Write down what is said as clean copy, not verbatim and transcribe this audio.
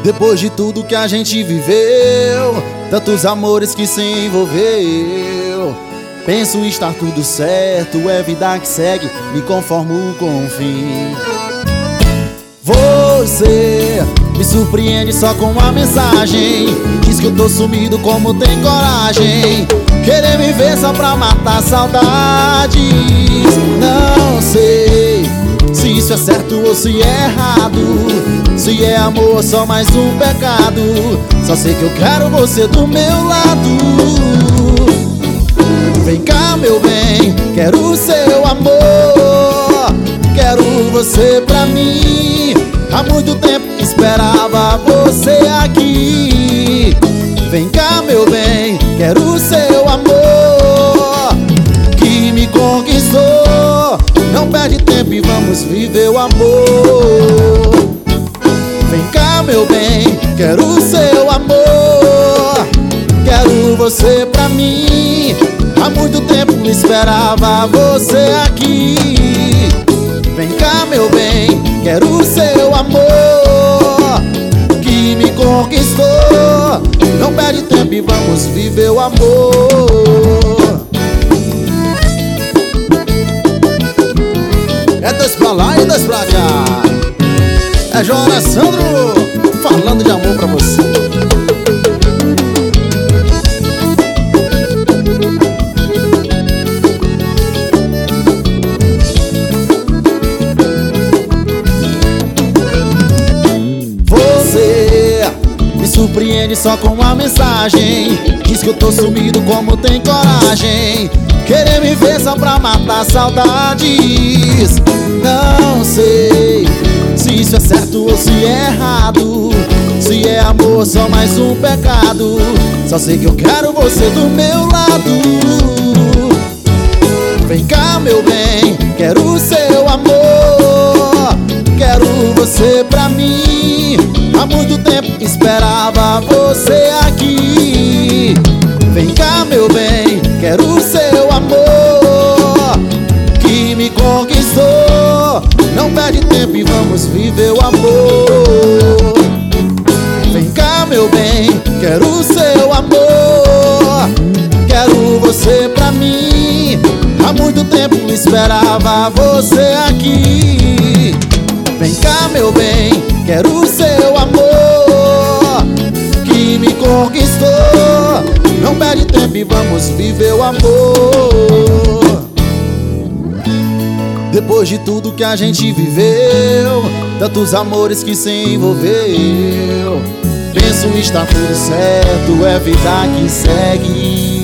Depois de tudo que a gente viveu, tantos amores que se envolveu, penso estar tudo certo, é vida que segue, me conformo com o fim. Você me surpreende só com uma mensagem, diz que eu tô sumido, como tem coragem, querer me ver só pra matar saudades. Não sei se isso é certo ou se é errado, se é amor, só mais um pecado. Só sei que eu quero você do meu lado. Vem cá, meu bem, quero o seu amor, quero você pra mim. Há muito tempo esperava você aqui. Vem cá, meu bem, quero o seu amor, que me conquistou. Não perde tempo e vamos viver o amor. Vem cá, meu bem, quero o seu amor, quero você pra mim. Há muito tempo esperava você aqui. Vem cá, meu bem, quero o seu amor, que me conquistou. Não perde tempo e vamos viver o amor. É dois pra lá e dois pra cá. É João Alessandro falando de amor pra você. Você me surpreende só com uma mensagem, diz que eu tô sumido, como tem coragem, querer me ver só pra matar saudades. Não sei se isso é certo ou se é errado, se é amor, só mais um pecado. Só sei que eu quero você do meu lado. Vem cá, meu bem, quero o seu amor, quero você pra mim. Há muito tempo esperava você aqui. Vem cá, meu bem, quero o seu amor, que me conquistou. Não perde tempo e vamos viver o amor. Vem cá, meu bem, quero o seu amor, quero você pra mim. Há muito tempo esperava você aqui. Vem cá, meu bem, quero o seu amor, que me conquistou. Não perde tempo e vamos viver o amor. Depois de tudo que a gente viveu, tantos amores que se envolveu, penso estar tudo certo, é vida que segue.